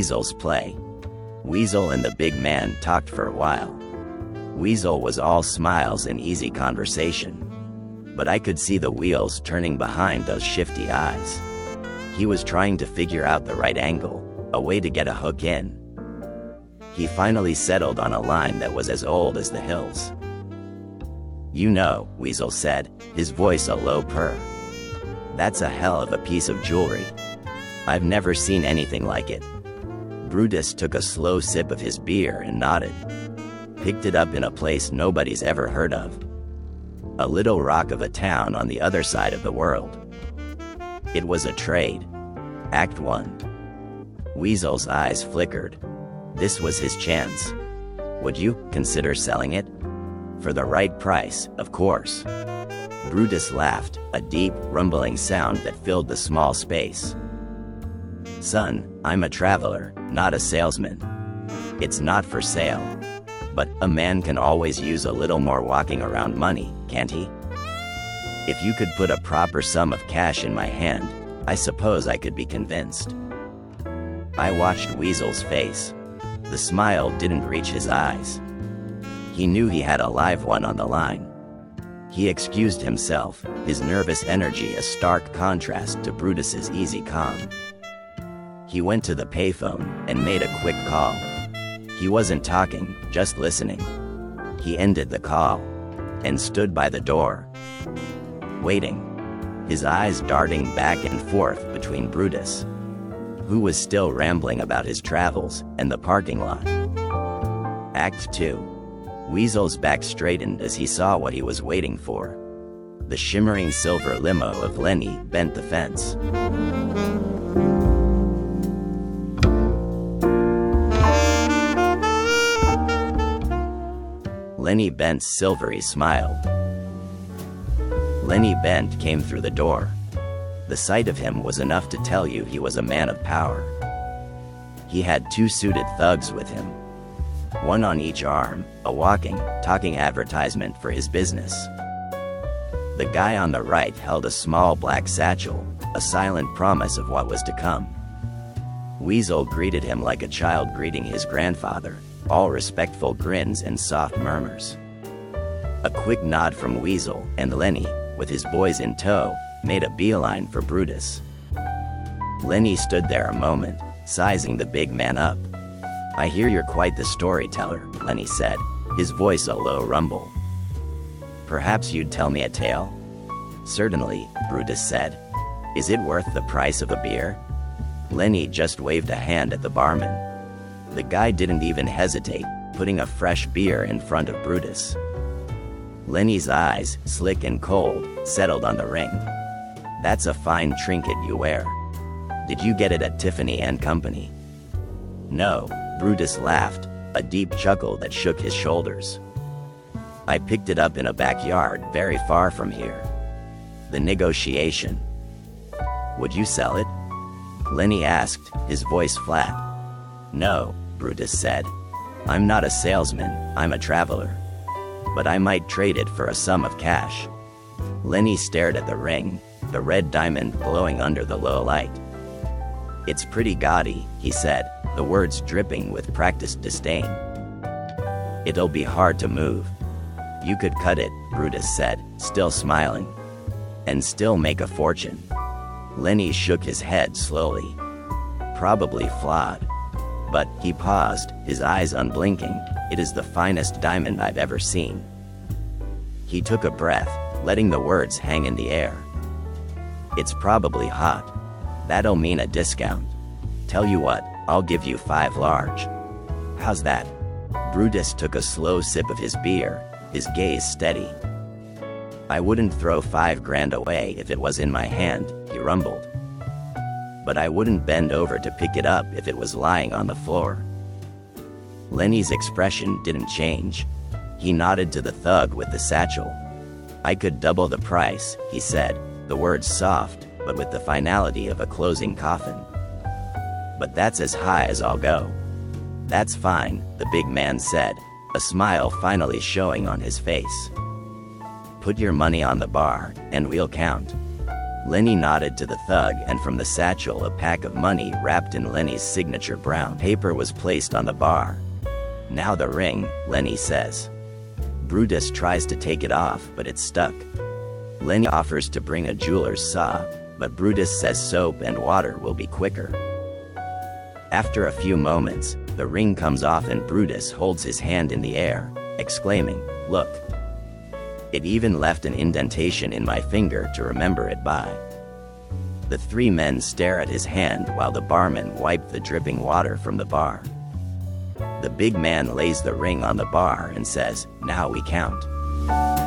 Weasel's play. Weasel and the big man talked for a while. Weasel was all smiles and easy conversation, but I could see the wheels turning behind those shifty eyes. He was trying to figure out the right angle, a way to get a hook in. He finally settled on a line that was as old as the hills. "You know," Weasel said, his voice a low purr. "That's a hell of a piece of jewelry. I've never seen anything like it." Brutus took a slow sip of his beer and nodded. "Picked it up in a place nobody's ever heard of. A little rock of a town on the other side of the world. It was a trade. Act 1. Weasel's eyes flickered. This was his chance. Would you consider selling it? For the right price, of course. Brutus laughed, a deep, rumbling sound that filled the small space. Son, I'm a traveler, not a salesman. It's not for sale. But a man can always use a little more walking around money, can't he? If you could put a proper sum of cash in my hand, I suppose I could be convinced. I watched Weasel's face. The smile didn't reach his eyes. He knew he had a live one on the line. He excused himself, his nervous energy a stark contrast to Brutus's easy calm. He went to the payphone and made a quick call. He wasn't talking, just listening. He ended the call and stood by the door, waiting, his eyes darting back and forth between Brutus, who was still rambling about his travels, and the parking lot. Act 2. Weasel's back straightened as he saw what he was waiting for. The shimmering silver limo of Lenny bent the fence. Lenny Bent's silvery smiled. Lenny Bent came through the door. The sight of him was enough to tell you he was a man of power. He had 2 suited thugs with him, one on each arm, a walking, talking advertisement for his business. The guy on the right held a small black satchel, a silent promise of what was to come. Weasel greeted him like a child greeting his grandfather, all respectful grins and soft murmurs. A quick nod from Weasel, and Lenny, with his boys in tow, made a beeline for Brutus. Lenny stood there a moment, sizing the big man up. "I hear you're quite the storyteller," Lenny said, his voice a low rumble. "Perhaps you'd tell me a tale?" "Certainly," Brutus said. "Is it worth the price of a beer?" Lenny just waved a hand at the barman. The guy didn't even hesitate, putting a fresh beer in front of Brutus. Lenny's eyes, slick and cold, settled on the ring. "That's a fine trinket you wear. Did you get it at Tiffany & Company?" "No," Brutus laughed, a deep chuckle that shook his shoulders. "I picked it up in a backyard very far from here." The negotiation. "Would you sell it?" Lenny asked, his voice flat. "No," Brutus said. "I'm not a salesman, I'm a traveler. But I might trade it for a sum of cash." Lenny stared at the ring, the red diamond glowing under the low light. "It's pretty gaudy," he said, the words dripping with practiced disdain. "It'll be hard to move." "You could cut it," Brutus said, still smiling. "And still make a fortune." Lenny shook his head slowly. "Probably flawed." But he paused, his eyes unblinking. "It is the finest diamond I've ever seen." He took a breath, letting the words hang in the air. "It's probably hot. That'll mean a discount. Tell you what, I'll give you 5 large. How's that?" Brutus took a slow sip of his beer, his gaze steady. "I wouldn't throw 5 grand away if it was in my hand," he rumbled. "But I wouldn't bend over to pick it up if it was lying on the floor." Lenny's expression didn't change. He nodded to the thug with the satchel. "I could double the price," he said, the words soft, but with the finality of a closing coffin. "But that's as high as I'll go." "That's fine," the big man said, a smile finally showing on his face. "Put your money on the bar, and we'll count." Lenny nodded to the thug, and from the satchel a pack of money wrapped in Lenny's signature brown paper was placed on the bar. "Now the ring," Lenny says. Brutus tries to take it off, but it's stuck. Lenny offers to bring a jeweler's saw, but Brutus says soap and water will be quicker. After a few moments, the ring comes off and Brutus holds his hand in the air, exclaiming, "Look! It even left an indentation in my finger to remember it by." The three men stare at his hand while the barman wiped the dripping water from the bar. The big man lays the ring on the bar and says, "Now we count."